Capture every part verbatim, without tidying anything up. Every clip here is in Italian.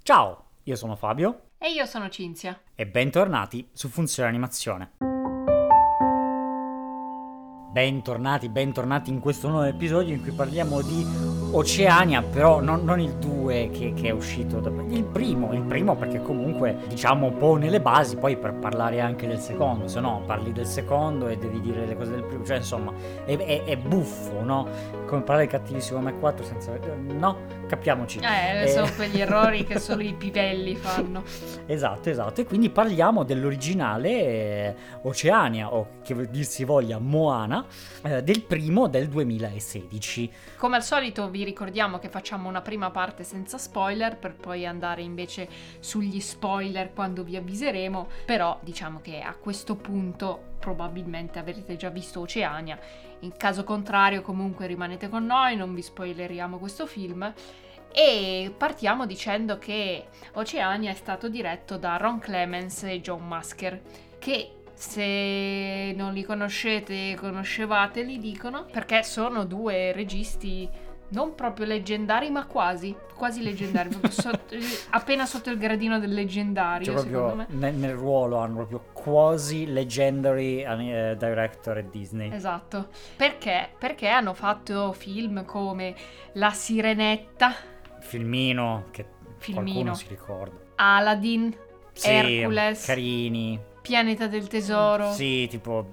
Ciao, io sono Fabio E io sono Cinzia. e bentornati su Funzione Animazione. Bentornati, bentornati in questo nuovo episodio in cui parliamo di Oceania, però non, non il due che, che è uscito, da, il primo, il primo perché comunque diciamo pone le basi poi per parlare anche del secondo, se no parli del secondo e devi dire le cose del primo, cioè insomma è, è, è buffo, no? Come parlare di cattivissimo M quattro senza... no? Capiamoci. Eh, Eh, sono quegli errori che solo i pivelli fanno. Esatto, esatto, e quindi parliamo dell'originale eh, Oceania, o che dir si voglia Moana, eh, del primo del duemilasedici. Come al solito vi ricordiamo che facciamo una prima parte senza spoiler per poi andare invece sugli spoiler quando vi avviseremo, però diciamo che a questo punto probabilmente avrete già visto Oceania. In caso contrario comunque rimanete con noi, non vi spoileriamo questo film. E partiamo dicendo che Oceania è stato diretto da Ron Clements e John Musker, che se non li conoscete, conoscevate, li dicono, perché sono due registi non proprio leggendari, ma quasi, quasi leggendari, proprio sotto, appena sotto il gradino del leggendario, Cioè secondo proprio me. nel, nel ruolo hanno proprio quasi legendary eh, director e Disney. Esatto. Perché? Perché hanno fatto film come La Sirenetta, Filmino che Filmino. qualcuno si ricorda. Aladdin, Sì, Hercules, carini. Pianeta del Tesoro, Sì, tipo...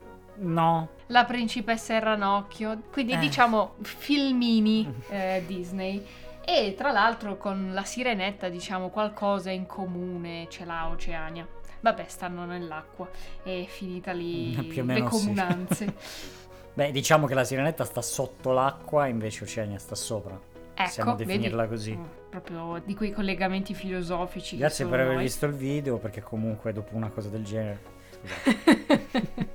no. La principessa e il ranocchio, quindi Eh. diciamo filmini eh, Disney. E tra l'altro con La Sirenetta diciamo qualcosa in comune ce l'ha Oceania. Vabbè, stanno nell'acqua, è finita lì Più o le meno sì. comunanze. Beh, diciamo che la Sirenetta sta sotto l'acqua, invece Oceania sta sopra. Possiamo Ecco, definirla vedi? così. Mm, proprio di quei collegamenti filosofici. Grazie che per solo aver noi. visto il video, perché comunque dopo una cosa del genere... Scusate.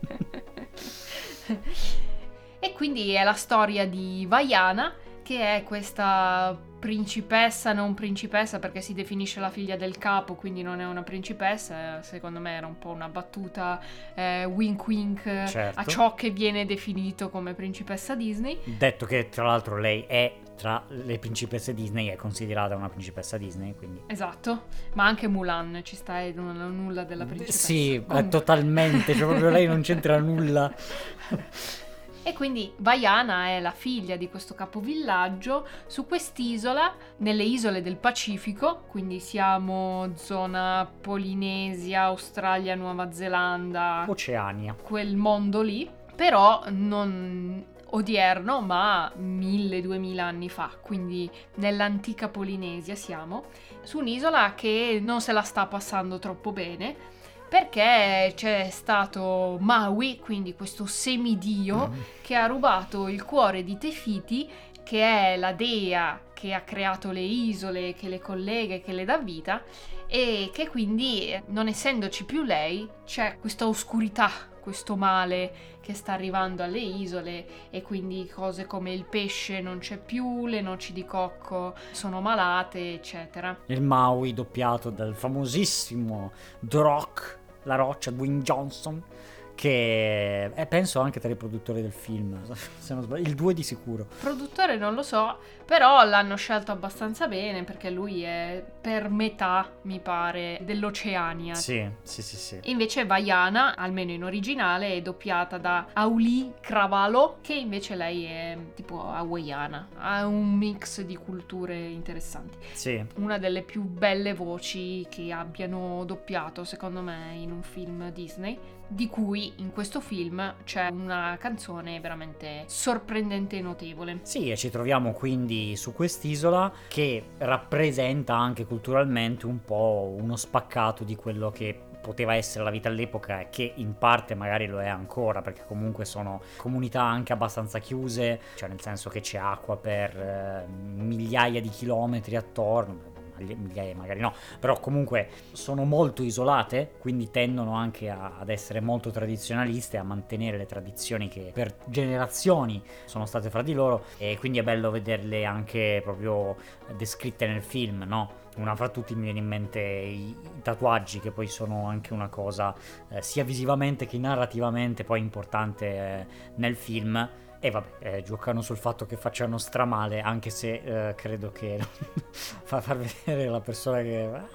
E quindi è la storia di Vaiana, che è questa principessa, non principessa perché si definisce la figlia del capo, quindi non è una principessa, secondo me era un po' una battuta eh, wink wink Certo. a ciò che viene definito come principessa Disney. Detto che tra l'altro lei è tra le principesse Disney, è considerata una principessa Disney, quindi... Esatto, ma anche Mulan ci sta e non ha nulla della principessa. Sì, è Comunque. totalmente, cioè proprio lei non c'entra nulla. E quindi Vaiana è la figlia di questo capovillaggio su quest'isola, nelle isole del Pacifico, quindi siamo zona Polinesia, Australia, Nuova Zelanda, Oceania. quel mondo lì, però non odierno, ma mille-duemila anni fa, quindi nell'antica Polinesia siamo, su un'isola che non se la sta passando troppo bene, perché c'è stato Maui, quindi questo semidio, Mm. che ha rubato il cuore di Tefiti, che è la dea che ha creato le isole, che le collega e che le dà vita, e che quindi, non essendoci più lei, c'è questa oscurità, questo male che sta arrivando alle isole, e quindi cose come il pesce non c'è più, le noci di cocco sono malate, eccetera. Il Maui doppiato dal famosissimo The Rock, la roccia, Dwayne Johnson, che è penso anche tra i produttori del film, se non sbaglio, il due di sicuro. Produttore non lo so, però l'hanno scelto abbastanza bene perché lui è per metà, mi pare, dell'Oceania. Sì, sì, sì, sì. Invece Vaiana, almeno in originale, è doppiata da Auli Cravalo, che invece lei è tipo hawaiana, ha un mix di culture interessanti. Sì. Una delle più belle voci che abbiano doppiato, secondo me, in un film Disney, di cui in questo film c'è una canzone veramente sorprendente e notevole. Sì, e ci troviamo quindi su quest'isola che rappresenta anche culturalmente un po' uno spaccato di quello che poteva essere la vita all'epoca e che in parte magari lo è ancora, perché comunque sono comunità anche abbastanza chiuse, cioè nel senso che c'è acqua per eh, migliaia di chilometri attorno, migliaia magari no, però comunque sono molto isolate, quindi tendono anche a, ad essere molto tradizionaliste, a mantenere le tradizioni che per generazioni sono state fra di loro, e quindi è bello vederle anche proprio descritte nel film, no? Una fra tutti mi viene in mente i, i tatuaggi, che poi sono anche una cosa eh, sia visivamente che narrativamente poi importante eh, nel film, E vabbè, eh, giocano sul fatto che facciano stramale, anche se eh, credo che fa far vedere la persona che ah,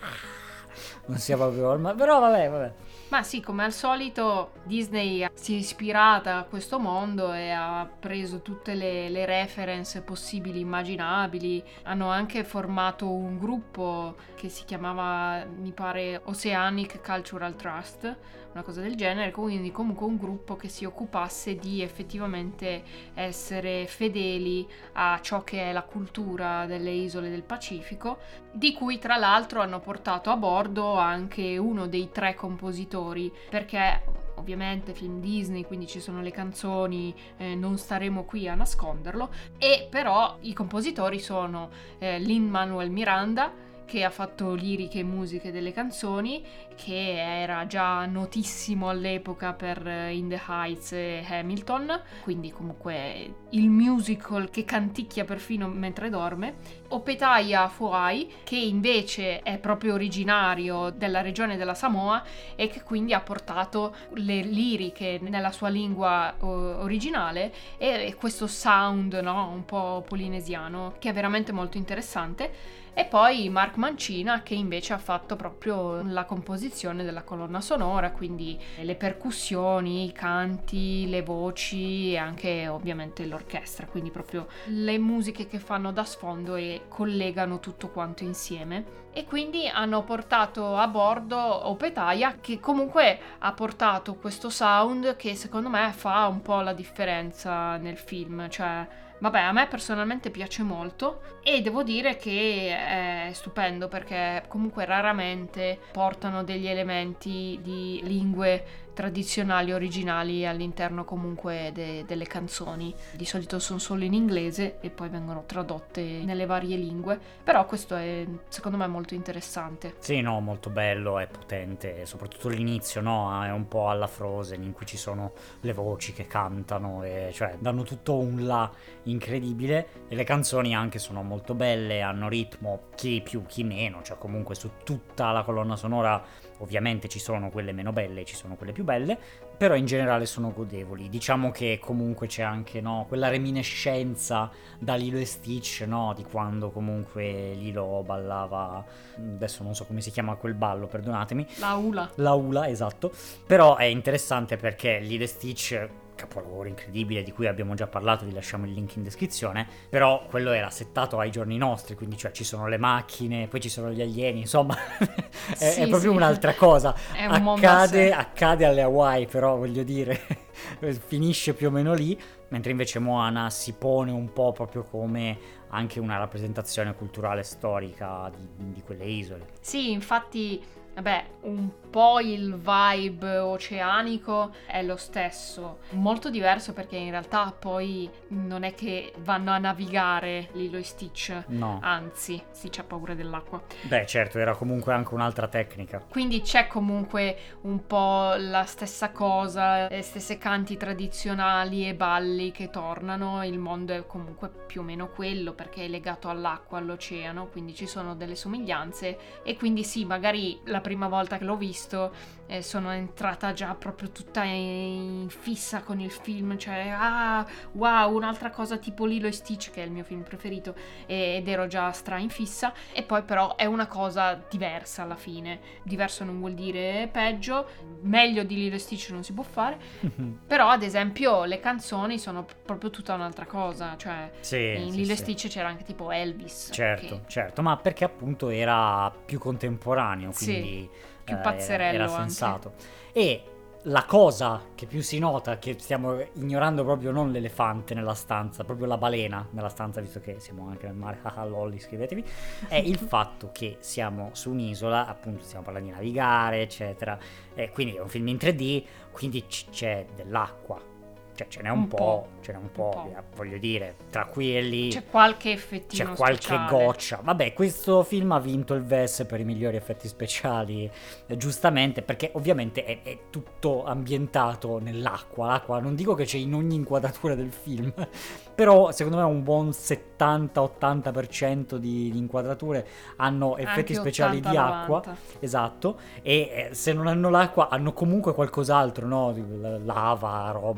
non sia proprio... Ma, però vabbè, vabbè. Ma sì, come al solito Disney si è ispirata a questo mondo e ha preso tutte le, le reference possibili, immaginabili. Hanno anche formato un gruppo che si chiamava, mi pare, Oceanic Cultural Trust, una cosa del genere, quindi comunque un gruppo che si occupasse di effettivamente essere fedeli a ciò che è la cultura delle isole del Pacifico, di cui tra l'altro hanno portato a bordo anche uno dei tre compositori, perché ovviamente film Disney, quindi ci sono le canzoni, eh, non staremo qui a nasconderlo, e però i compositori sono eh, Lin-Manuel Miranda, che ha fatto liriche e musiche delle canzoni, che era già notissimo all'epoca per In the Heights e Hamilton, quindi comunque il musical che canticchia perfino mentre dorme. Opetaia Foai, che invece è proprio originario della regione della Samoa e che quindi ha portato le liriche nella sua lingua originale e questo sound, no, un po' polinesiano, che è veramente molto interessante. E poi Mark Mancina, che invece ha fatto proprio la composizione della colonna sonora, quindi le percussioni, i canti, le voci e anche ovviamente l'orchestra, quindi proprio le musiche che fanno da sfondo e collegano tutto quanto insieme. E quindi hanno portato a bordo Opetaia, che comunque ha portato questo sound che secondo me fa un po' la differenza nel film, cioè... Vabbè, a me personalmente piace molto e devo dire che è stupendo perché comunque raramente portano degli elementi di lingue tradizionali originali all'interno comunque de- delle canzoni. Di solito sono solo in inglese e poi vengono tradotte nelle varie lingue, però questo è secondo me molto interessante. Sì, no, molto bello, è potente, soprattutto l'inizio, no? È un po' alla Frozen in cui ci sono le voci che cantano e cioè danno tutto un là incredibile e le canzoni anche sono molto belle, hanno ritmo, chi più chi meno, cioè comunque su tutta la colonna sonora ovviamente ci sono quelle meno belle, ci sono quelle più belle, però in generale sono godevoli. Diciamo che comunque c'è anche, no, quella reminiscenza da Lilo e Stitch, no, di quando comunque Lilo ballava, adesso non so come si chiama quel ballo, perdonatemi. La hula. La hula, esatto. Però è interessante perché Lilo e Stitch, capolavoro incredibile di cui abbiamo già parlato, vi lasciamo il link in descrizione, però quello era settato ai giorni nostri, quindi cioè ci sono le macchine, poi ci sono gli alieni, insomma è, sì, è proprio sì. un'altra cosa. È un mondo accade, accade alle Hawaii, però voglio dire finisce più o meno lì, mentre invece Moana si pone un po' proprio come anche una rappresentazione culturale storica di, di quelle isole. Sì, infatti, vabbè, un po' il vibe oceanico è lo stesso, molto diverso perché in realtà poi non è che vanno a navigare Lilo e Stitch, no, anzi, Stitch ha paura dell'acqua. Beh, certo, era comunque anche un'altra tecnica. Quindi c'è comunque un po' la stessa cosa, le stesse canti tradizionali e balli che tornano, il mondo è comunque più o meno quello perché è legato all'acqua, all'oceano, quindi ci sono delle somiglianze e quindi sì, magari la prima volta che l'ho visto eh, sono entrata già proprio tutta in fissa con il film, cioè ah wow, un'altra cosa tipo Lilo e Stitch che è il mio film preferito ed ero già stra in fissa e poi però è una cosa diversa alla fine, diverso non vuol dire peggio, meglio di Lilo e Stitch non si può fare, però ad esempio le canzoni sono proprio tutta un'altra cosa, cioè sì, in sì, Lilo e sì. Stitch c'era anche tipo Elvis, certo, che... certo, ma perché appunto era più contemporaneo, quindi sì. Più eh, pazzerello era anche. sensato. E la cosa che più si nota, che stiamo ignorando proprio non l'elefante nella stanza, proprio la balena nella stanza, visto che siamo anche nel mare, ah lolli, iscrivetevi, è il fatto che siamo su un'isola, appunto stiamo parlando di navigare, eccetera, e quindi è un film in tre D, quindi c- c'è dell'acqua. Cioè ce n'è un, Un po', po', ce n'è un un po', po'. via, voglio dire, tra qui e lì C'è qualche effettino c'è qualche speciale. goccia. Vabbè, questo film ha vinto il V E S per i migliori effetti speciali, eh, giustamente, perché ovviamente è, è tutto ambientato nell'acqua. L'acqua non dico che c'è in ogni inquadratura del film, però secondo me un buon settanta ottanta per cento di, di inquadrature hanno effetti Anche speciali di ottanta acqua. novanta. Esatto, e eh, se non hanno l'acqua hanno comunque qualcos'altro, no? Lava, robe.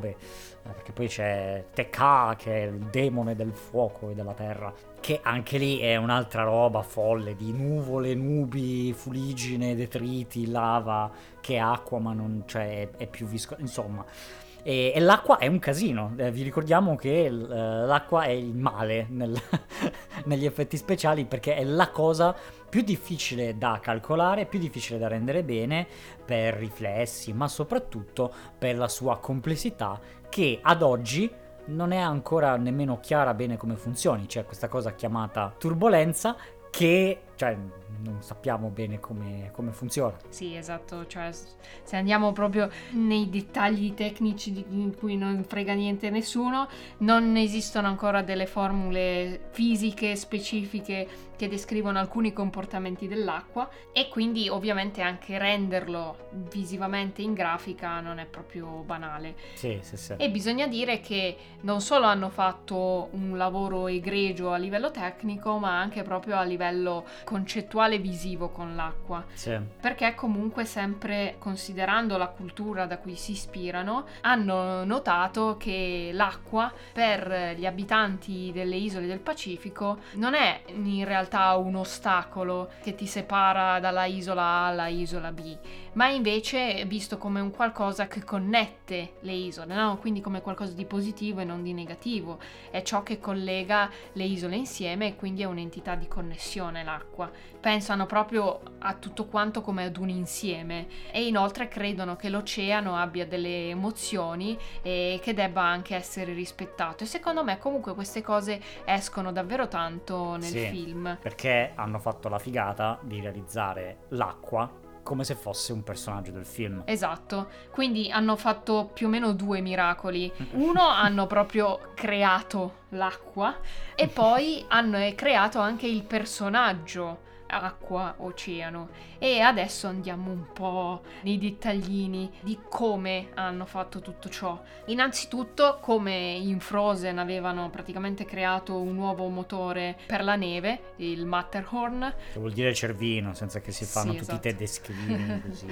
eh, perché poi c'è Tekka che è il demone del fuoco e della terra, che anche lì è un'altra roba folle di nuvole, nubi, fuliggine, detriti, lava, che acqua, ma non, cioè è, è più viscosa, insomma. E, e l'acqua è un casino, eh, vi ricordiamo che l- l'acqua è il male nel- negli effetti speciali, perché è la cosa più difficile da calcolare, più difficile da rendere bene per riflessi, ma soprattutto per la sua complessità, che ad oggi non è ancora nemmeno chiara bene come funzioni. C'è questa cosa chiamata turbolenza che, cioè, non sappiamo bene come, come funziona. Sì, esatto, cioè se andiamo proprio nei dettagli tecnici di in cui non frega niente nessuno, non esistono ancora delle formule fisiche specifiche che descrivono alcuni comportamenti dell'acqua, e quindi ovviamente anche renderlo visivamente in grafica non è proprio banale. Sì, sì, sì. E bisogna dire che non solo hanno fatto un lavoro egregio a livello tecnico, ma anche proprio a livello concettuale visivo con l'acqua. Sì. Perché comunque, sempre considerando la cultura da cui si ispirano, hanno notato che l'acqua per gli abitanti delle isole del Pacifico non è in realtà un ostacolo che ti separa dalla isola A alla isola B, ma invece è visto come un qualcosa che connette le isole, no? Quindi come qualcosa di positivo e non di negativo. È ciò che collega le isole insieme, e quindi è un'entità di connessione l'acqua. Pensano proprio a tutto quanto come ad un insieme, e inoltre credono che l'oceano abbia delle emozioni e che debba anche essere rispettato. E secondo me comunque queste cose escono davvero tanto nel Sì, film. perché hanno fatto la figata di realizzare l'acqua come se fosse un personaggio del film. Esatto, quindi hanno fatto più o meno due miracoli. Uno, hanno proprio creato l'acqua, e poi hanno creato anche il personaggio acqua, oceano. E adesso andiamo un po' nei dettaglini di come hanno fatto tutto ciò. Innanzitutto, come in Frozen avevano praticamente creato un nuovo motore per la neve, il Matterhorn, Che vuol dire cervino, senza che si fanno Sì, tutti esatto. i tedeschini così.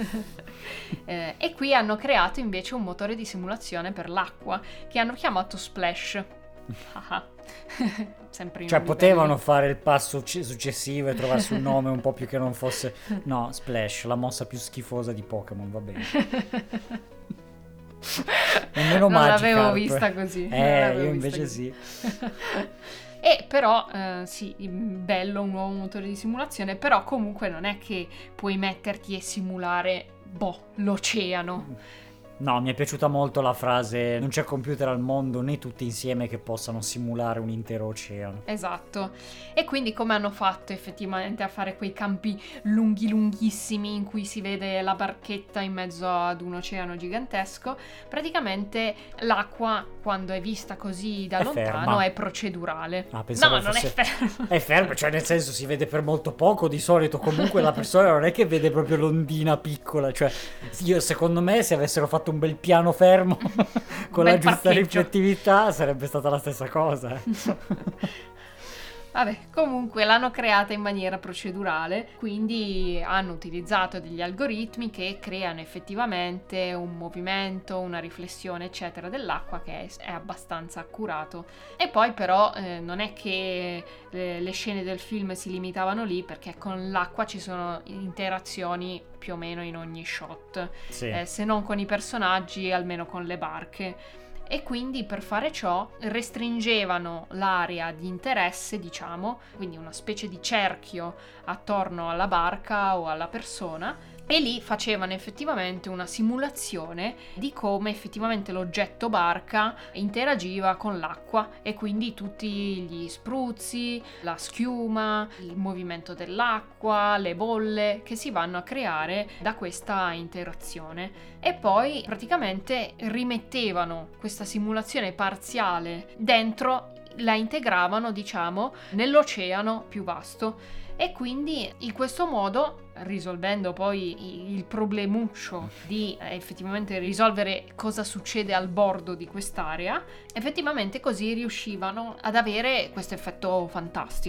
Eh, e qui hanno creato invece un motore di simulazione per l'acqua che hanno chiamato Splash. Sempre in Cioè un potevano livello. fare il passo ucc- successivo e trovarsi un nome un po' più che non fosse... No, Splash, la mossa più schifosa di Pokémon, va bene. Nemmeno Non Magikarp. l'avevo vista così. non Eh, l'avevo io vista invece così. sì. E però, eh, sì, bello un nuovo motore di simulazione, però comunque non è che puoi metterti e simulare, boh, l'oceano. No, mi è piaciuta molto la frase: non c'è computer al mondo né tutti insieme che possano simulare un intero oceano. Esatto. E quindi come hanno fatto effettivamente a fare quei campi lunghi lunghissimi in cui si vede la barchetta in mezzo ad un oceano gigantesco? Praticamente l'acqua, quando è vista così da È lontano, ferma. è procedurale. Ah, pensavo No, non fosse- è ferma. È fermo, cioè nel senso si vede per molto poco di solito, comunque la persona non è che vede proprio l'ondina piccola, cioè io secondo me se avessero fatto un bel piano fermo con bel la giusta parcheggio. riflettività sarebbe stata la stessa cosa. eh. Vabbè, comunque l'hanno creata in maniera procedurale, quindi hanno utilizzato degli algoritmi che creano effettivamente un movimento, una riflessione, eccetera, dell'acqua, che è, è abbastanza accurato. E poi però eh, non è che le, le scene del film si limitavano lì, perché con l'acqua ci sono interazioni più o meno in ogni shot, Sì. eh, se non con i personaggi, almeno con le barche. E quindi per fare ciò restringevano l'area di interesse, diciamo, quindi una specie di cerchio attorno alla barca o alla persona, e lì facevano effettivamente una simulazione di come effettivamente l'oggetto barca interagiva con l'acqua, e quindi tutti gli spruzzi, la schiuma, il movimento dell'acqua, le bolle che si vanno a creare da questa interazione. E poi praticamente rimettevano questa simulazione parziale dentro, la integravano, diciamo, nell'oceano più vasto. E quindi in questo modo, risolvendo poi il problemuccio di eh, effettivamente risolvere cosa succede al bordo di quest'area, effettivamente così riuscivano ad avere questo effetto fantastico.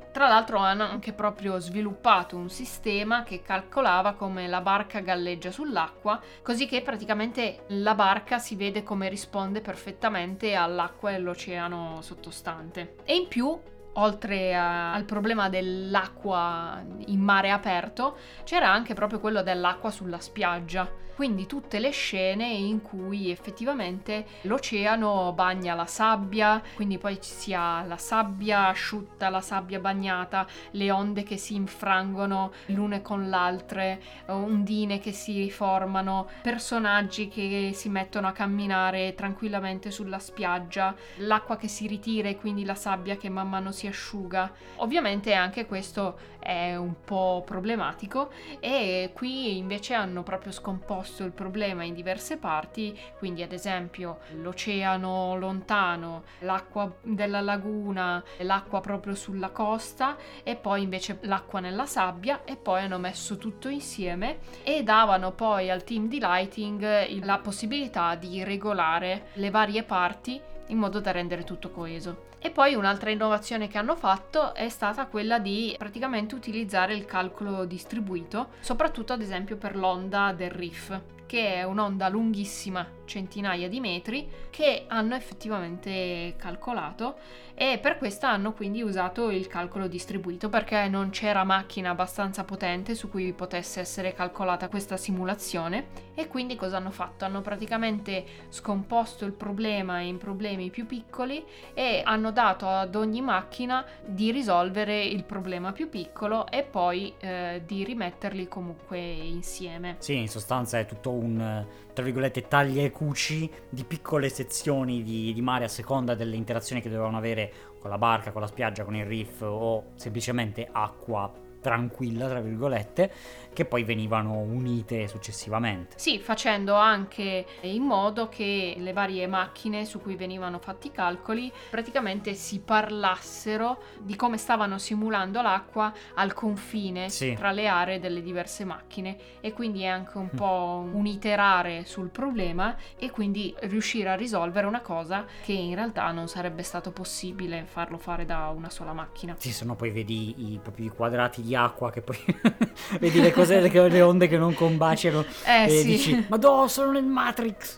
Tra l'altro hanno anche proprio sviluppato un sistema che calcolava come la barca galleggia sull'acqua, così che praticamente la barca si vede come risponde perfettamente all'acqua e all'oceano sottostante. E in più, oltre a, al problema dell'acqua in mare aperto, c'era anche proprio quello dell'acqua sulla spiaggia. Quindi tutte le scene in cui effettivamente l'oceano bagna la sabbia, quindi poi ci sia la sabbia asciutta, la sabbia bagnata, le onde che si infrangono l'une con l'altre, ondine che si riformano, personaggi che si mettono a camminare tranquillamente sulla spiaggia, l'acqua che si ritira e quindi la sabbia che man mano si asciuga. Ovviamente anche questo è un po' problematico e qui invece hanno proprio scomposto il problema in diverse parti, quindi ad esempio l'oceano lontano, l'acqua della laguna, l'acqua proprio sulla costa e poi invece l'acqua nella sabbia, e poi hanno messo tutto insieme e davano poi al team di lighting la possibilità di regolare le varie parti in modo da rendere tutto coeso. E poi un'altra innovazione che hanno fatto è stata quella di praticamente utilizzare il calcolo distribuito, soprattutto ad esempio per l'onda del reef, che è un'onda lunghissima, centinaia di metri, che hanno effettivamente calcolato, e per questo hanno quindi usato il calcolo distribuito, perché non c'era macchina abbastanza potente su cui potesse essere calcolata questa simulazione. E quindi cosa hanno fatto? Hanno praticamente scomposto il problema in problemi più piccoli e hanno dato ad ogni macchina di risolvere il problema più piccolo e poi eh, di rimetterli comunque insieme. Sì, in sostanza è tutto un, tra virgolette, taglia e cuci di piccole sezioni di, di mare a seconda delle interazioni che dovevano avere con la barca, con la spiaggia, con il reef o semplicemente acqua tranquilla, tra virgolette, che poi venivano unite successivamente. Sì, facendo anche in modo che le varie macchine su cui venivano fatti i calcoli praticamente si parlassero di come stavano simulando l'acqua al confine sì. tra le aree delle diverse macchine, e quindi è anche un po' un iterare sul problema e quindi riuscire a risolvere una cosa che in realtà non sarebbe stato possibile farlo fare da una sola macchina. Sì, se no poi vedi i propri quadrati di acqua che poi vedi le cose, le onde che non combaciano eh, e sì. dici ma no, sono nel Matrix.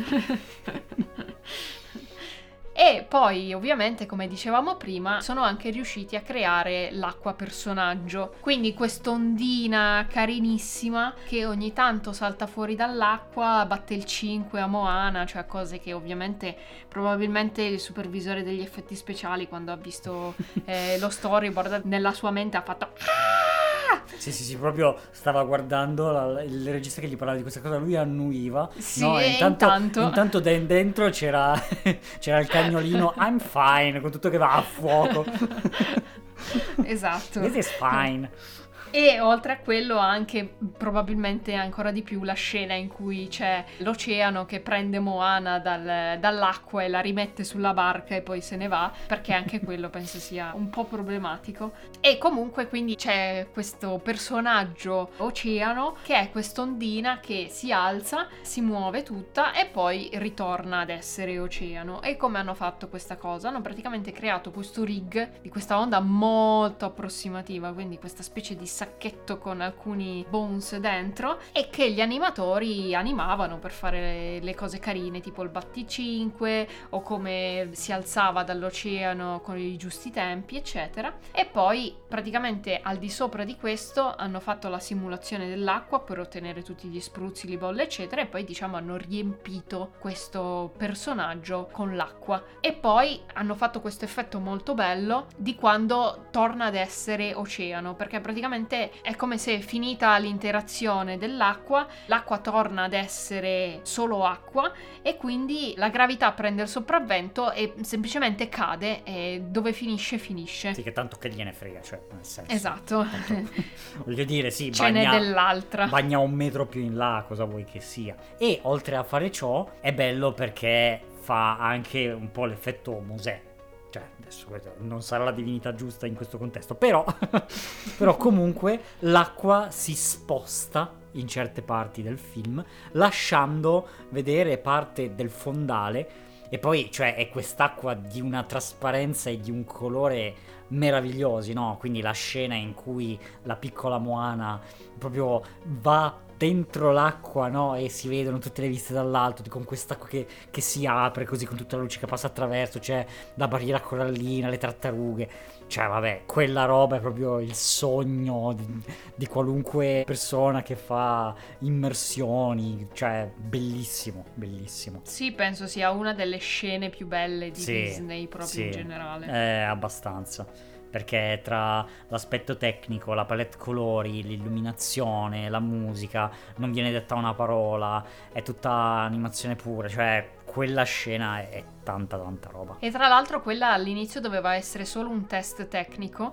E poi ovviamente, come dicevamo prima, sono anche riusciti a creare l'acqua personaggio, quindi quest'ondina carinissima che ogni tanto salta fuori dall'acqua, batte il cinque a Moana, cioè cose che ovviamente probabilmente il supervisore degli effetti speciali, quando ha visto eh, lo storyboard, nella sua mente ha fatto Sì, sì, sì, proprio stava guardando la, il regista che gli parlava di questa cosa, lui annuiva. Sì, no, e intanto, intanto... intanto de- dentro c'era, c'era il cagnolino I'm fine, con tutto che va a fuoco. Esatto. This is fine. E oltre a quello anche probabilmente ancora di più la scena in cui c'è l'oceano che prende Moana dal, dall'acqua e la rimette sulla barca e poi se ne va, perché anche quello penso sia un po' problematico. E comunque quindi c'è questo personaggio oceano che è quest'ondina che si alza, si muove tutta e poi ritorna ad essere oceano. E come hanno fatto questa cosa? Hanno praticamente creato questo rig di questa onda molto approssimativa, quindi questa specie di sacchetto con alcuni bones dentro, e che gli animatori animavano per fare le cose carine, tipo il batticinque o come si alzava dall'oceano con i giusti tempi, eccetera. E poi praticamente al di sopra di questo hanno fatto la simulazione dell'acqua per ottenere tutti gli spruzzi, le bolle, eccetera, e poi diciamo hanno riempito questo personaggio con l'acqua, e poi hanno fatto questo effetto molto bello di quando torna ad essere oceano, perché praticamente è come se, finita l'interazione dell'acqua, l'acqua torna ad essere solo acqua e quindi la gravità prende il sopravvento e semplicemente cade, e dove finisce finisce. Sì, che tanto che gliene frega, cioè nel senso. Esatto. Tanto, voglio dire, sì, ce bagna, n'è dell'altra. Bagna un metro più in là, cosa vuoi che sia. E oltre a fare ciò è bello perché fa anche un po' l'effetto Mosè. Cioè, adesso non sarà la divinità giusta in questo contesto, però, però comunque l'acqua si sposta in certe parti del film, lasciando vedere parte del fondale, E poi, cioè, è quest'acqua di una trasparenza e di un colore meravigliosi, no? Quindi la scena in cui la piccola Moana proprio va dentro l'acqua, no? E si vedono tutte le viste dall'alto, con quest'acqua che, che si apre così, con tutta la luce che passa attraverso, c'è la barriera corallina, le tartarughe. Cioè, vabbè, quella roba è proprio il sogno di, di qualunque persona che fa immersioni. Cioè, bellissimo, bellissimo. Sì, penso sia una delle scene più belle di Sì, Disney proprio sì, in generale. eh, abbastanza. Perché tra l'aspetto tecnico, la palette colori, l'illuminazione, la musica, non viene detta una parola, è tutta animazione pura, cioè quella scena è tanta tanta roba. E tra l'altro quella all'inizio doveva essere solo un test tecnico,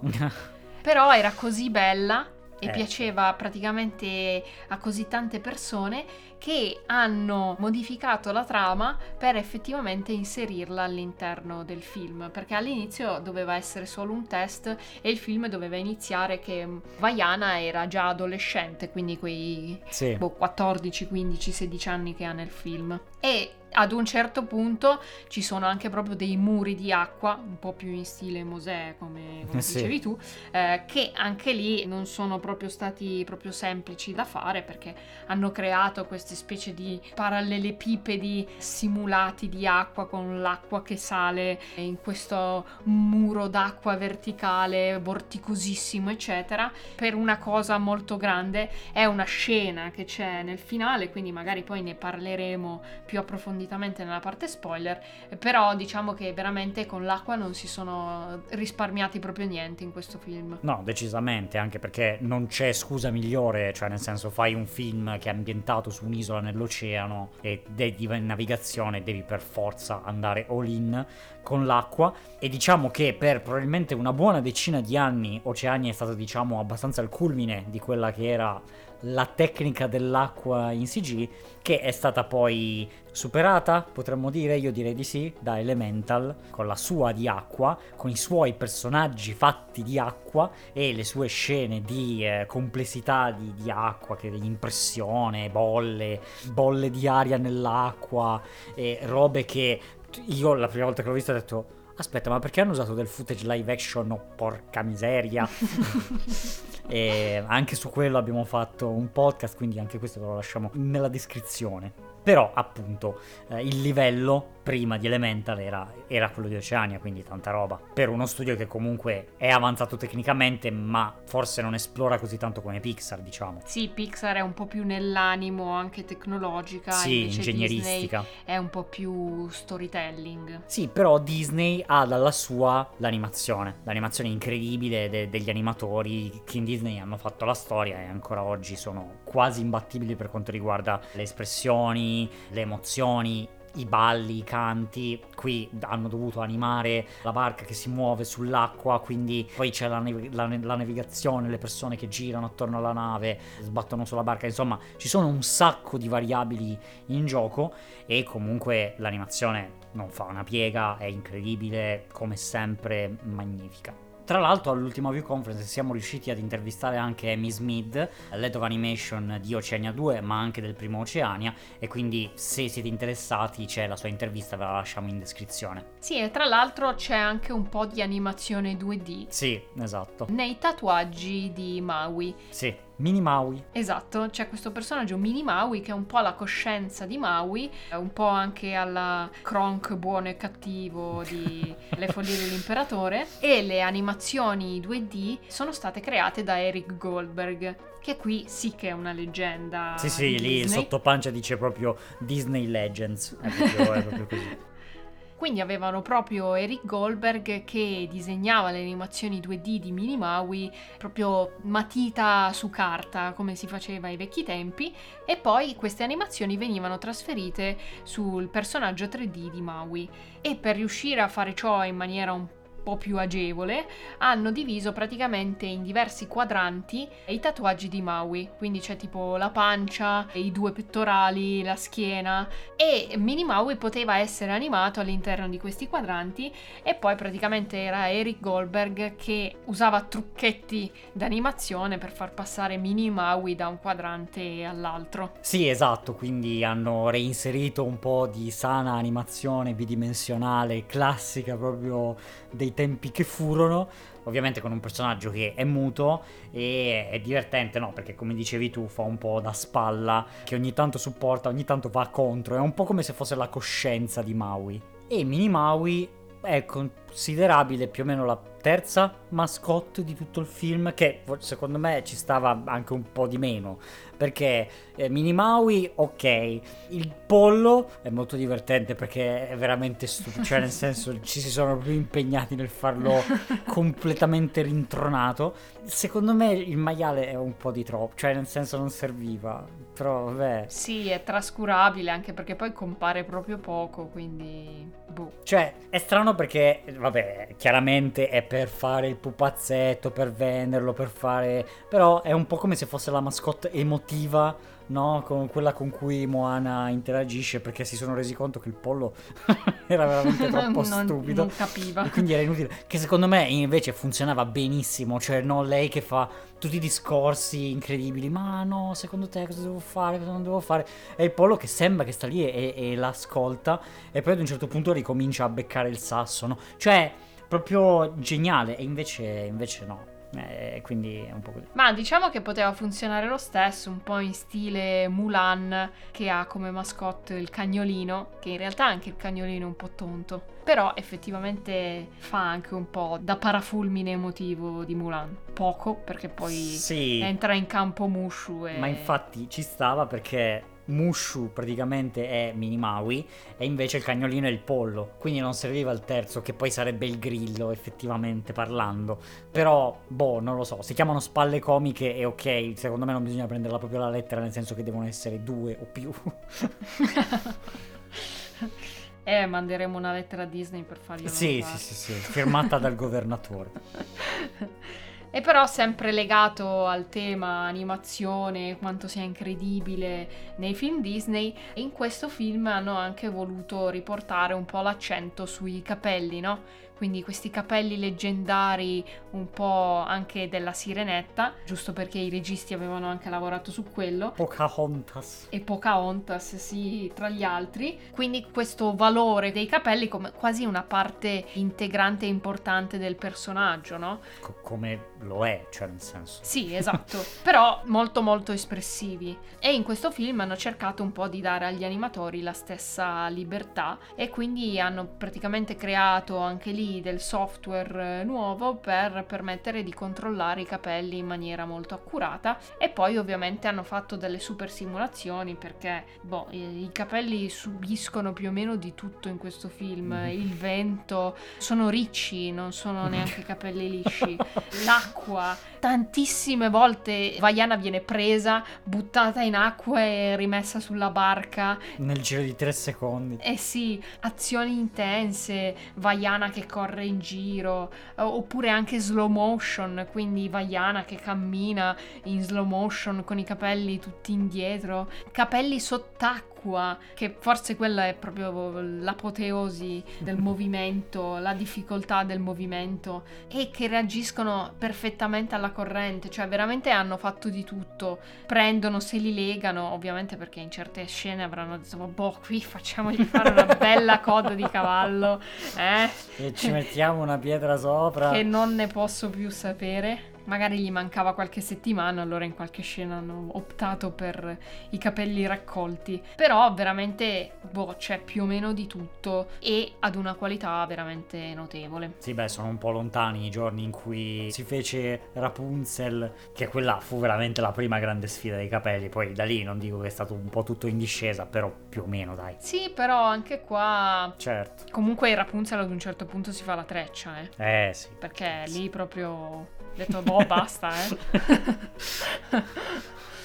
però era così bella e Eh. piaceva praticamente a così tante persone che hanno modificato la trama per effettivamente inserirla all'interno del film, perché all'inizio doveva essere solo un test e il film doveva iniziare che Vaiana era già adolescente, quindi quei Sì. boh, quattordici, quindici, sedici anni che ha nel film. E ad un certo punto ci sono anche proprio dei muri di acqua, un po' più in stile Mosè, come, come Sì. dicevi tu, eh, che anche lì non sono proprio stati proprio semplici da fare, perché hanno creato queste specie di parallelepipedi simulati di acqua con l'acqua che sale in questo muro d'acqua verticale, vorticosissimo, eccetera, per una cosa molto grande. È una scena che c'è nel finale, quindi magari poi ne parleremo più approfonditamente nella parte spoiler, però diciamo che veramente con l'acqua non si sono risparmiati proprio niente in questo film. No, decisamente, anche perché non c'è scusa migliore, cioè nel senso fai un film che è ambientato su un'isola nell'oceano e de- di navigazione devi per forza andare all in con l'acqua, e diciamo che per probabilmente una buona decina di anni Oceania è stato, diciamo, abbastanza al culmine di quella che era la tecnica dell'acqua in C G, che è stata poi superata, potremmo dire, io direi di sì, da Elemental, con la sua di acqua, con i suoi personaggi fatti di acqua e le sue scene di eh, complessità di, di acqua, che impressione, bolle, bolle di aria nell'acqua e robe che io la prima volta che l'ho visto ho detto: aspetta, ma perché hanno usato del footage live action? Oh, porca miseria. E anche su quello abbiamo fatto un podcast, quindi anche questo ve lo lasciamo nella descrizione. Però appunto eh, il livello prima di Elemental era, era quello di Oceania, quindi tanta roba per uno studio che comunque è avanzato tecnicamente, ma forse non esplora così tanto come Pixar, diciamo. Sì, Pixar è un po' più nell'animo anche tecnologica, Sì, invece ingegneristica. Disney è un po' più storytelling. Sì, però Disney ha dalla sua l'animazione, l'animazione incredibile de- degli animatori che in Disney hanno fatto la storia e ancora oggi sono quasi imbattibili per quanto riguarda le espressioni, le emozioni, i balli, i canti. Qui hanno dovuto animare la barca che si muove sull'acqua, quindi poi c'è la, nav- la, la navigazione, le persone che girano attorno alla nave, sbattono sulla barca, insomma ci sono un sacco di variabili in gioco e comunque l'animazione non fa una piega, è incredibile, come sempre magnifica. Tra l'altro all'ultima View Conference siamo riusciti ad intervistare anche Amy Smith, Head of Animation di Oceania due, ma anche del primo Oceania, e quindi se siete interessati c'è la sua intervista, ve la lasciamo in descrizione. Sì, e tra l'altro c'è anche un po' di animazione due D. Sì, esatto. Nei tatuaggi di Maui. Sì. Mini Maui. Esatto, c'è questo personaggio Mini Maui che è un po' la coscienza di Maui, un po' anche alla Kronk buono e cattivo di Le follie dell'imperatore, e le animazioni due D sono state create da Eric Goldberg, che qui sì che è una leggenda. Sì, sì, di lì il Disney. sottopancia dice proprio Disney Legends, è proprio, è proprio così. Quindi avevano proprio Eric Goldberg che disegnava le animazioni due D di Mini Maui proprio matita su carta, come si faceva ai vecchi tempi, e poi queste animazioni venivano trasferite sul personaggio tre D di Maui. E per riuscire a fare ciò in maniera un po' più agevole, hanno diviso praticamente in diversi quadranti i tatuaggi di Maui, quindi c'è tipo la pancia, i due pettorali, la schiena, e Mini Maui poteva essere animato all'interno di questi quadranti, e poi praticamente era Eric Goldberg che usava trucchetti d'animazione per far passare Mini Maui da un quadrante all'altro. Sì, esatto, quindi hanno reinserito un po' di sana animazione bidimensionale classica proprio dei tempi che furono, ovviamente con un personaggio che è muto, e è divertente, no? Perché come dicevi tu fa un po' da spalla, che ogni tanto supporta, ogni tanto va contro, è un po' come se fosse la coscienza di Maui. E Mini Maui è considerabile più o meno la terza mascotte di tutto il film, che secondo me ci stava anche un po' di meno, perché eh, Mini Maui, ok, il pollo è molto divertente perché è veramente stupido, cioè nel senso ci si sono proprio impegnati nel farlo completamente rintronato. Secondo me il maiale è un po' di troppo, cioè nel senso non serviva, però vabbè. Sì, è trascurabile anche perché poi compare proprio poco, quindi boh. Cioè è strano perché, vabbè, chiaramente è per fare il pupazzetto, per venderlo, per fare... però è un po' come se fosse la mascotte emotiva, no? Con quella con cui Moana interagisce, perché si sono resi conto che il pollo era veramente troppo non, stupido. Non capiva. E quindi era inutile. Che secondo me invece funzionava benissimo, cioè no, lei che fa tutti i discorsi incredibili, ma no, secondo te cosa devo fare, cosa non devo fare? E il pollo che sembra che sta lì e, e l'ascolta, e poi ad un certo punto ricomincia a beccare il sasso, no? Cioè proprio geniale, e invece, invece no. Eh, quindi è un po' così. Ma diciamo che poteva funzionare lo stesso, un po' in stile Mulan, che ha come mascotte il cagnolino, che in realtà anche il cagnolino è un po' tonto, però effettivamente fa anche un po' da parafulmine emotivo di Mulan. Poco, perché poi sì, entra in campo Mushu e... ma infatti ci stava perché Mushu praticamente è Mini Maui e invece il cagnolino è il pollo, quindi non serviva il terzo, che poi sarebbe il grillo effettivamente parlando. Però boh, non lo so, si chiamano spalle comiche e ok, secondo me non bisogna prenderla proprio alla lettera, nel senso che devono essere due o più. Eh, manderemo una lettera a Disney per farglielo sì, fare. sì, sì, sì, firmata dal governatore. E però sempre legato al tema animazione, quanto sia incredibile nei film Disney, in questo film hanno anche voluto riportare un po' l'accento sui capelli, no? Quindi questi capelli leggendari un po' anche della Sirenetta, giusto perché i registi avevano anche lavorato su quello. Pocahontas. E Pocahontas, sì, tra gli altri. Quindi questo valore dei capelli come quasi una parte integrante e importante del personaggio, no? Co- come lo è, cioè nel senso. Sì, esatto, però molto molto espressivi. E in questo film hanno cercato un po' di dare agli animatori la stessa libertà, e quindi hanno praticamente creato anche lì del software nuovo per permettere di controllare i capelli in maniera molto accurata, e poi ovviamente hanno fatto delle super simulazioni perché boh, i, i capelli subiscono più o meno di tutto in questo film, il vento, sono ricci, non sono neanche capelli lisci, l'acqua, tantissime volte Vaiana viene presa, buttata in acqua e rimessa sulla barca nel giro di tre secondi. eh sì, azioni intense, Vaiana che corre in giro, eh, oppure anche slow motion, quindi Vaiana che cammina in slow motion con i capelli tutti indietro, capelli sott'acqua, che forse quella è proprio l'apoteosi del movimento, la difficoltà del movimento, e che reagiscono perfettamente alla corrente, cioè veramente hanno fatto di tutto, prendono, se li legano, ovviamente perché in certe scene avranno detto boh, qui facciamogli fare una bella coda di cavallo, eh? E ci mettiamo una pietra sopra. Che non ne posso più sapere. Magari gli mancava qualche settimana, allora in qualche scena hanno optato per i capelli raccolti. Però veramente, boh, c'è più o meno di tutto e ad una qualità veramente notevole. Sì, beh, sono un po' lontani i giorni in cui si fece Rapunzel, che quella fu veramente la prima grande sfida dei capelli. Poi da lì non dico che è stato un po' tutto in discesa, però più o meno, dai. Sì, però anche qua... Certo. Comunque Rapunzel ad un certo punto si fa la treccia, eh. Eh, sì. Perché lì proprio... detto boh, basta, eh.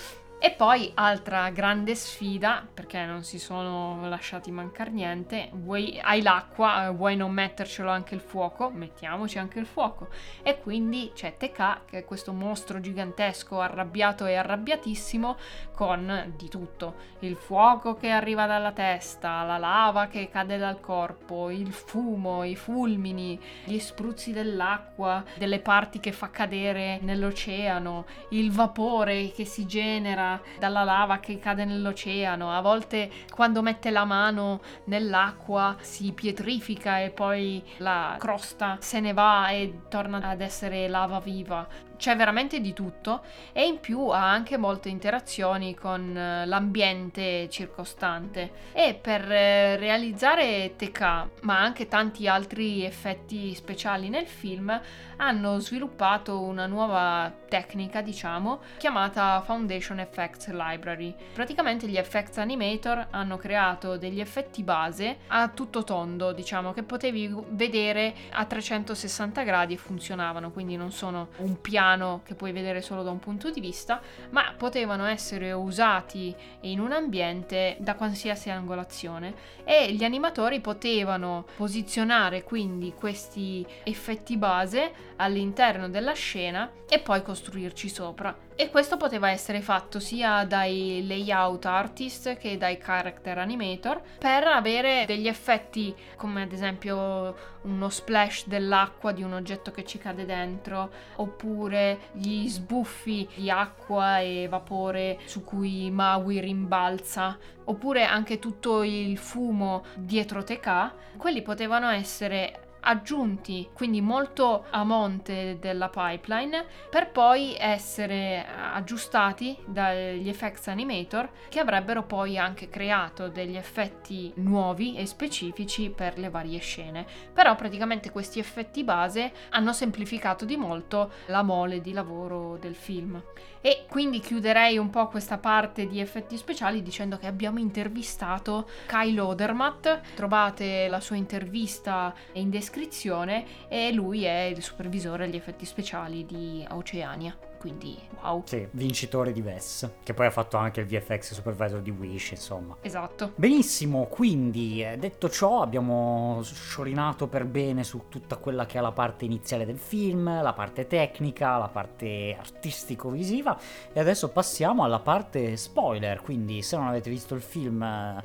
E poi altra grande sfida, perché non si sono lasciati mancare niente, vuoi, hai l'acqua, vuoi non mettercelo anche il fuoco? Mettiamoci anche il fuoco. E quindi c'è T K, che è questo mostro gigantesco, arrabbiato e arrabbiatissimo, con di tutto. Il fuoco che arriva dalla testa, la lava che cade dal corpo, il fumo, i fulmini, gli spruzzi dell'acqua, delle parti che fa cadere nell'oceano, il vapore che si genera dalla lava che cade nell'oceano. A volte quando mette la mano nell'acqua si pietrifica e poi la crosta se ne va e torna ad essere lava viva. C'è veramente di tutto, e in più ha anche molte interazioni con l'ambiente circostante. E per realizzare T K, ma anche tanti altri effetti speciali nel film, hanno sviluppato una nuova tecnica, diciamo, chiamata Foundation Effects Library. Praticamente gli effects animator hanno creato degli effetti base a tutto tondo, diciamo, che potevi vedere a trecentosessanta gradi e funzionavano, quindi non sono un piano che puoi vedere solo da un punto di vista, ma potevano essere usati in un ambiente da qualsiasi angolazione, e gli animatori potevano posizionare quindi questi effetti base all'interno della scena e poi costruirci sopra. E questo poteva essere fatto sia dai layout artist che dai character animator, per avere degli effetti come ad esempio uno splash dell'acqua di un oggetto che ci cade dentro, oppure gli sbuffi di acqua e vapore su cui Maui rimbalza, oppure anche tutto il fumo dietro T K. Quelli potevano essere aggiunti quindi molto a monte della pipeline, per poi essere aggiustati dagli effects animator, che avrebbero poi anche creato degli effetti nuovi e specifici per le varie scene. Però praticamente questi effetti base hanno semplificato di molto la mole di lavoro del film. E quindi chiuderei un po' questa parte di effetti speciali dicendo che abbiamo intervistato Kyle Odermatt. Trovate la sua intervista in descrizione, e lui è il supervisore degli effetti speciali di Oceania. Quindi wow. Sì, vincitore di V E S, che poi ha fatto anche il V F X supervisor di Wish, insomma. Esatto. Benissimo, quindi detto ciò abbiamo sciorinato per bene su tutta quella che è la parte iniziale del film, la parte tecnica, la parte artistico-visiva, e adesso passiamo alla parte spoiler. Quindi se non avete visto il film,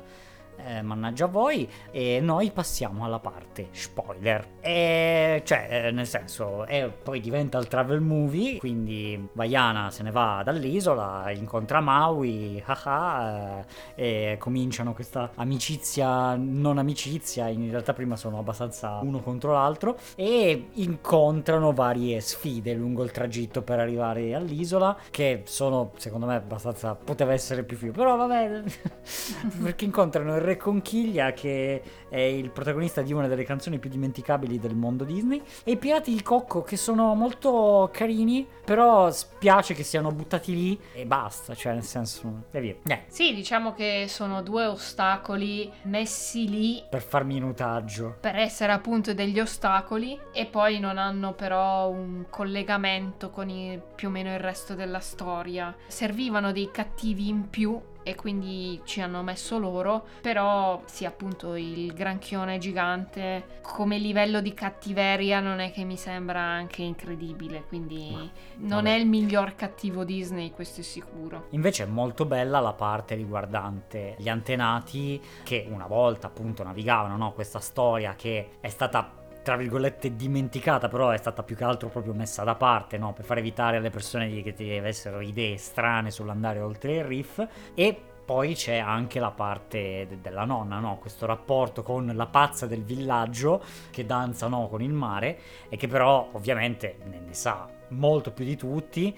Eh, mannaggia a voi, e noi passiamo alla parte spoiler. E cioè, eh, nel senso, e poi diventa il travel movie, quindi Vaiana se ne va dall'isola, incontra Maui, haha, eh, e cominciano questa amicizia, non amicizia, in realtà prima sono abbastanza uno contro l'altro, e incontrano varie sfide lungo il tragitto per arrivare all'isola, che sono, secondo me, abbastanza, poteva essere più figo, però vabbè, perché incontrano il Re Conchiglia, che è il protagonista di una delle canzoni più dimenticabili del mondo Disney, e i Pirati di Cocco, che sono molto carini, però spiace che siano buttati lì e basta, cioè nel senso, e via. Eh. Sì, diciamo che sono due ostacoli messi lì per far minutaggio, per essere appunto degli ostacoli, e poi non hanno però un collegamento con il, più o meno il resto della storia. Servivano dei cattivi in più e quindi ci hanno messo loro, però sì, appunto il granchione gigante come livello di cattiveria non è che mi sembra anche incredibile, quindi Ma, non vabbè. È il miglior cattivo Disney, questo è sicuro. Invece è molto bella la parte riguardante gli antenati, che una volta appunto navigavano, no? Questa storia che è stata, tra virgolette, dimenticata, però è stata più che altro proprio messa da parte, no? Per far evitare alle persone di, che ti avessero idee strane sull'andare oltre il reef. E poi c'è anche la parte de- della nonna, no? Questo rapporto con la pazza del villaggio che danza, no? Con il mare, e che però ovviamente ne, ne sa molto più di tutti,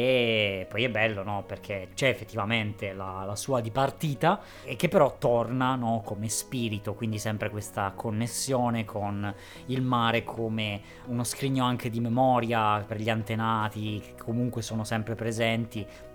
e poi è bello, no? Perché c'è effettivamente la, la sua dipartita, e che però torna, no? Come spirito, quindi sempre questa connessione con il mare come uno scrigno anche di memoria per gli antenati, che comunque sono sempre presenti,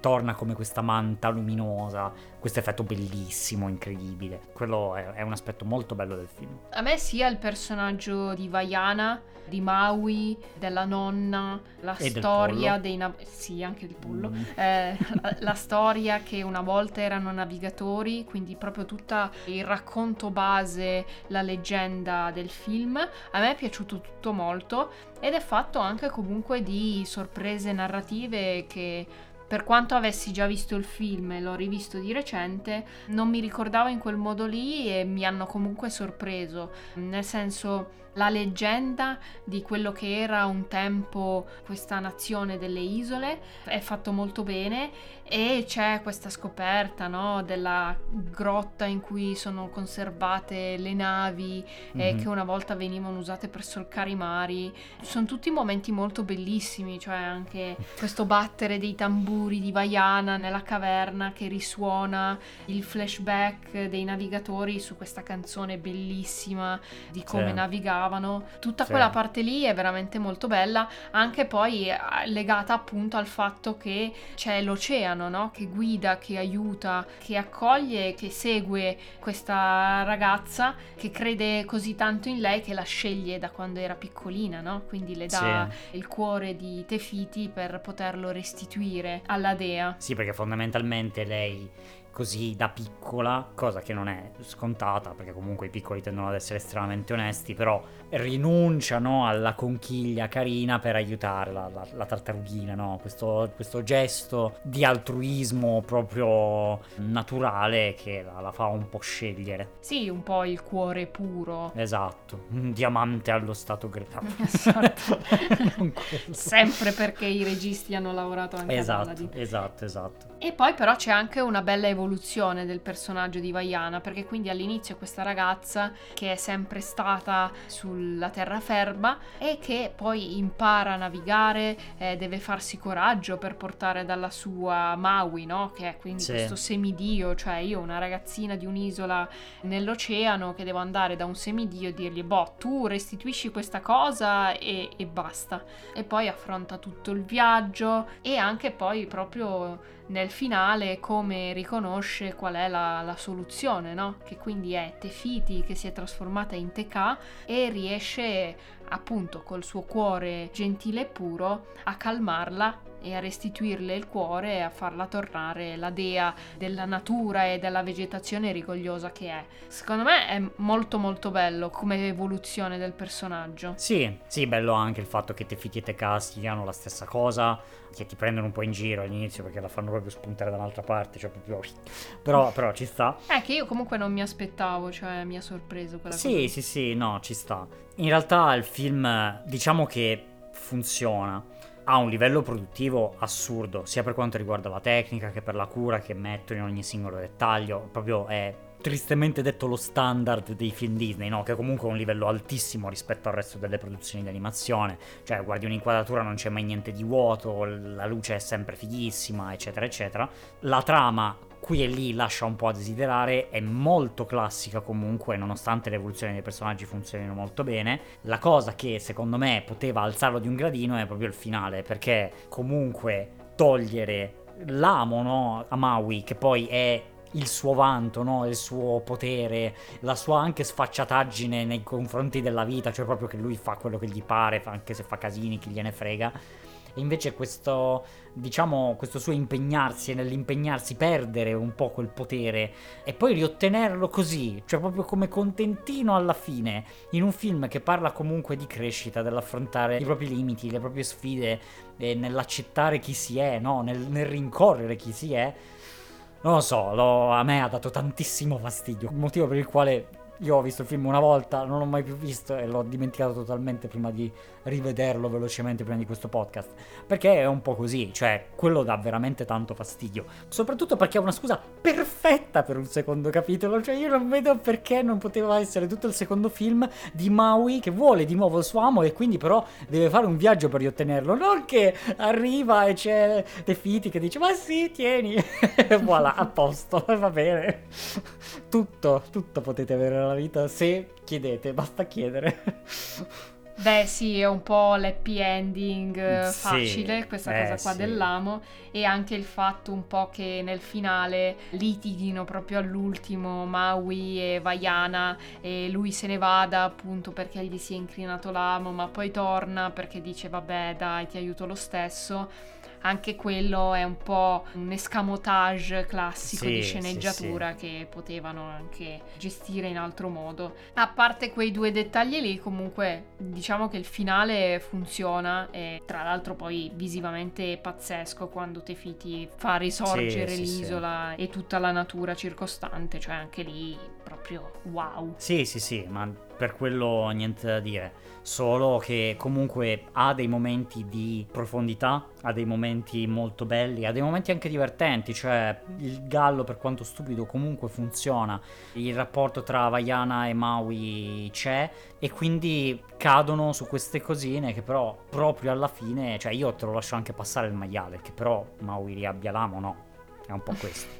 torna come questa manta luminosa, questo effetto bellissimo, incredibile. Quello è, è un aspetto molto bello del film. A me sia il personaggio di Vaiana, di Maui, della nonna, la E del storia pollo. dei nav- sì, anche il pollo, Mm. eh, la, la storia che una volta erano navigatori, quindi proprio tutta il racconto base, la leggenda del film. A me è piaciuto tutto molto ed è fatto anche comunque di sorprese narrative che, per quanto avessi già visto il film e l'ho rivisto di recente, non mi ricordavo in quel modo lì e mi hanno comunque sorpreso. Nel senso, la leggenda di quello che era un tempo questa nazione delle isole è fatto molto bene, e c'è questa scoperta, no, della grotta in cui sono conservate le navi eh, Mhm. che una volta venivano usate per solcare i mari. Sono tutti momenti molto bellissimi, cioè anche questo battere dei tamburi di Vaiana nella caverna che risuona, il flashback dei navigatori su questa canzone bellissima di come Sì. navigavano. Tutta Sì. quella parte lì è veramente molto bella, anche poi eh, legata appunto al fatto che c'è l'oceano, no? Che guida, che aiuta, che accoglie, che segue questa ragazza che crede così tanto in lei che la sceglie da quando era piccolina, no? Quindi le dà Sì. il cuore di Tefiti per poterlo restituire alla dea. Sì, perché fondamentalmente lei, così da piccola, cosa che non è scontata, perché comunque i piccoli tendono ad essere estremamente onesti, però rinunciano alla conchiglia carina per aiutare la, la, la tartarughina, no? Questo, questo gesto di altruismo proprio naturale che la, la fa un po' scegliere. Sì, un po' il cuore puro. Esatto, un diamante allo stato greco. Esatto. Non quello. Sempre perché i registi hanno lavorato anche ad Esatto, Aladdin. esatto, esatto. E poi però c'è anche una bella evoluzione del personaggio di Vaiana, perché quindi all'inizio è questa ragazza che è sempre stata sulla terraferma e che poi impara a navigare, eh, deve farsi coraggio per portare dalla sua Maui, no? Che è quindi Sì. questo semidio, cioè io una ragazzina di un'isola nell'oceano che devo andare da un semidio e dirgli boh, tu restituisci questa cosa e, e basta. E poi affronta tutto il viaggio e anche poi proprio nel finale come riconosce qual è la, la soluzione, no? Che quindi è Tefiti che si è trasformata in Tekà e riesce appunto col suo cuore gentile e puro a calmarla e a restituirle il cuore e a farla tornare la dea della natura e della vegetazione rigogliosa che è. Secondo me è molto molto bello come evoluzione del personaggio. Sì, sì, bello anche il fatto che Tefiti e Tekà siano la stessa cosa, che ti prendono un po' in giro all'inizio perché la fanno proprio spuntare da un'altra parte, cioè proprio... però, però ci sta. È che io comunque non mi aspettavo, cioè mi ha sorpreso quella cosa. Sì, sì, sì, no, ci sta. In realtà il film, diciamo che funziona. Ha un livello produttivo assurdo, sia per quanto riguarda la tecnica che per la cura che mettono in ogni singolo dettaglio. Proprio è tristemente detto lo standard dei film Disney, no? Che comunque è un livello altissimo rispetto al resto delle produzioni di animazione. Cioè, guardi un'inquadratura, non c'è mai niente di vuoto, la luce è sempre fighissima, eccetera, eccetera. La trama qui e lì lascia un po' a desiderare, è molto classica comunque, nonostante le evoluzioni dei personaggi funzionino molto bene. La cosa che secondo me poteva alzarlo di un gradino è proprio il finale, perché comunque togliere l'amo, no, a Maui, che poi è il suo vanto, no? Il suo potere, la sua anche sfacciataggine nei confronti della vita, cioè proprio che lui fa quello che gli pare, anche se fa casini, chi gliene frega. E invece questo, diciamo, questo suo impegnarsi e nell'impegnarsi perdere un po' quel potere e poi riottenerlo così, cioè proprio come contentino alla fine, in un film che parla comunque di crescita, dell'affrontare i propri limiti, le proprie sfide, e nell'accettare chi si è, no? Nel, nel rincorrere chi si è. Non lo so, lo, a me ha dato tantissimo fastidio, motivo per il quale io ho visto il film una volta, non l'ho mai più visto e l'ho dimenticato totalmente prima di rivederlo velocemente prima di questo podcast, perché è un po' così, cioè quello dà veramente tanto fastidio, soprattutto perché è una scusa perfetta per un secondo capitolo, cioè io non vedo perché non poteva essere tutto il secondo film di Maui che vuole di nuovo il suo amo e quindi però deve fare un viaggio per riottenerlo, non che arriva e c'è Tefiti che dice ma sì, tieni, e voilà, a posto, va bene, tutto, tutto potete avere nella vita se chiedete, basta chiedere. Beh sì, è un po' l'happy ending eh, Sì, facile, questa eh, cosa qua sì. dell'amo, e anche il fatto un po' che nel finale litighino proprio all'ultimo Maui e Vaiana e lui se ne vada appunto perché gli si è inclinato l'amo, ma poi torna perché dice vabbè dai ti aiuto lo stesso. Anche quello è un po' un escamotage classico di Sì, sì, sceneggiatura che potevano anche gestire in altro modo. A parte quei due dettagli lì, comunque diciamo che il finale funziona e tra l'altro poi visivamente è pazzesco quando Tefiti fa risorgere Sì, sì, sì. l'isola e tutta la natura circostante, cioè anche lì proprio wow. Sì, sì, sì, ma per quello niente da dire. Solo che comunque ha dei momenti di profondità, ha dei momenti molto belli, ha dei momenti anche divertenti, cioè il gallo per quanto stupido comunque funziona, il rapporto tra Vaiana e Maui c'è e quindi cadono su queste cosine che però proprio alla fine, cioè io te lo lascio anche passare il maiale, che però Maui riabbia l'amo, no, è un po' questo.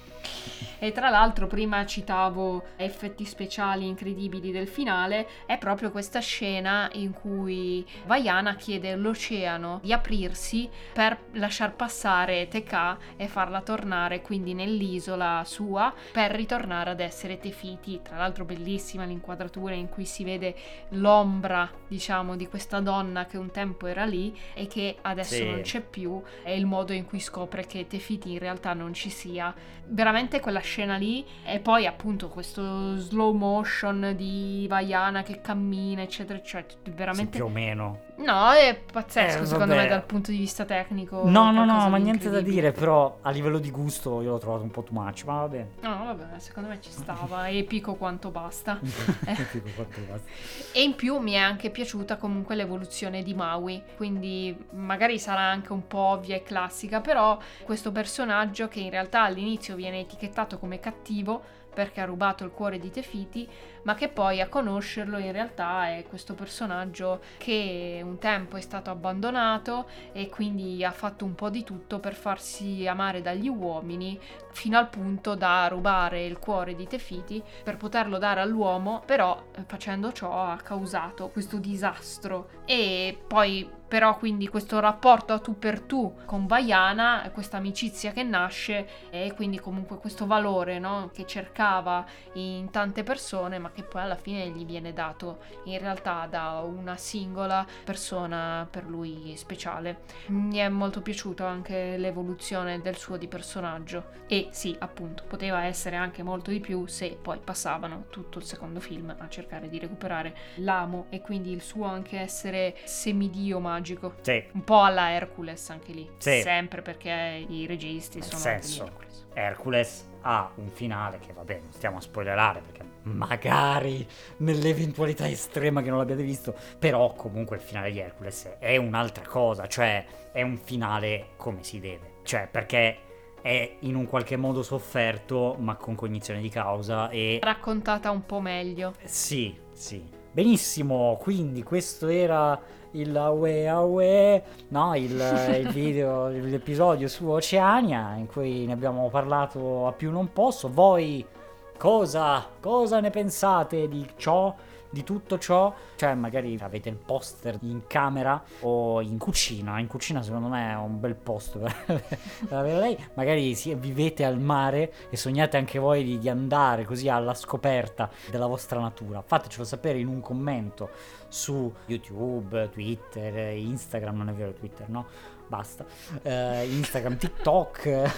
E tra l'altro prima citavo effetti speciali incredibili del finale, è proprio questa scena in cui Vaiana chiede all'oceano di aprirsi per lasciar passare Tekka e farla tornare quindi nell'isola sua per ritornare ad essere Tefiti. Tra l'altro bellissima l'inquadratura in cui si vede l'ombra, diciamo, di questa donna che un tempo era lì e che adesso Sì. non c'è più, e il modo in cui scopre che Tefiti in realtà non ci sia. Veramente quella scena lì, e poi appunto questo slow motion di Vaiana che cammina eccetera eccetera, veramente Sì, più o meno. no, è pazzesco Eh, secondo vabbè. me dal punto di vista tecnico. No, no, qualcosa no, ma di niente da incredibile. dire, però a livello di gusto io l'ho trovato un po' too much, ma va bene. No, vabbè, secondo me ci stava, epico quanto basta. Tipo quanto basta. E in più mi è anche piaciuta comunque l'evoluzione di Maui, quindi magari sarà anche un po' ovvia e classica, però questo personaggio che in realtà all'inizio viene etichettato come cattivo perché ha rubato il cuore di Tefiti, ma che poi a conoscerlo in realtà è questo personaggio che un tempo è stato abbandonato e quindi ha fatto un po' di tutto per farsi amare dagli uomini, fino al punto da rubare il cuore di Tefiti per poterlo dare all'uomo, però facendo ciò ha causato questo disastro. E poi però quindi questo rapporto a tu per tu con Vaiana, questa amicizia che nasce e quindi comunque questo valore, no? Che cercava in tante persone ma che poi alla fine gli viene dato in realtà da una singola persona per lui speciale. Mi è molto piaciuta anche l'evoluzione del suo di personaggio e sì, appunto, poteva essere anche molto di più se poi passavano tutto il secondo film a cercare di recuperare l'amo e quindi il suo anche essere semidio magico. Sì, Un po' alla Hercules anche lì. Sì. Sempre perché i registi nel sono senso, anche di Hercules. Hercules ha un finale che vabbè, non stiamo a spoilerare perché magari nell'eventualità estrema che non l'abbiate visto, però comunque il finale di Hercules è un'altra cosa, cioè è un finale come si deve, cioè perché è in un qualche modo sofferto ma con cognizione di causa e Raccontata un po' meglio. sì, sì. Benissimo, quindi questo era il Aue Aue, no, il, il video, l'episodio su Oceania in cui ne abbiamo parlato a più non posso. Voi cosa, cosa ne pensate di ciò, di tutto ciò? Cioè magari avete il poster in camera o in cucina, in cucina secondo me è un bel posto per, per avere lei, magari si, vivete al mare e sognate anche voi di, di andare così alla scoperta della vostra natura. Fatecelo sapere in un commento su YouTube, Twitter, Instagram, non è vero Twitter, no? Basta. Eh, Instagram, TikTok,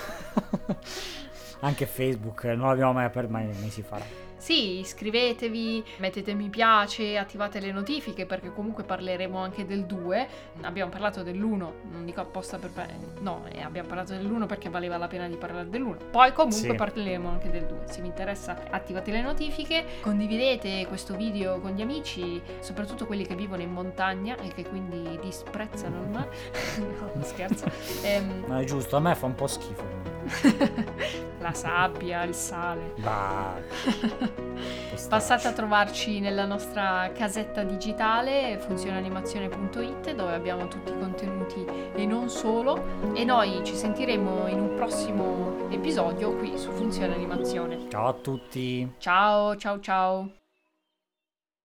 anche Facebook, non l'abbiamo mai aperto, mai, mai si farà. Sì, iscrivetevi, mettete mi piace, attivate le notifiche perché comunque parleremo anche del due. Abbiamo parlato dell'uno, non dico apposta per... No, eh, abbiamo parlato dell'uno perché valeva la pena di parlare dell'uno. Poi comunque Sì. parleremo anche del due. Se vi interessa attivate le notifiche, condividete questo video con gli amici, soprattutto quelli che vivono in montagna e che quindi disprezzano il mare. No, non scherzo. Ehm... Ma è giusto, a me fa un po' schifo. La sabbia, il sale. Bah. Passate a trovarci nella nostra casetta digitale funzionanimazione punto it dove abbiamo tutti i contenuti e non solo, e noi ci sentiremo in un prossimo episodio qui su Funzione Animazione. Ciao a tutti. Ciao ciao ciao.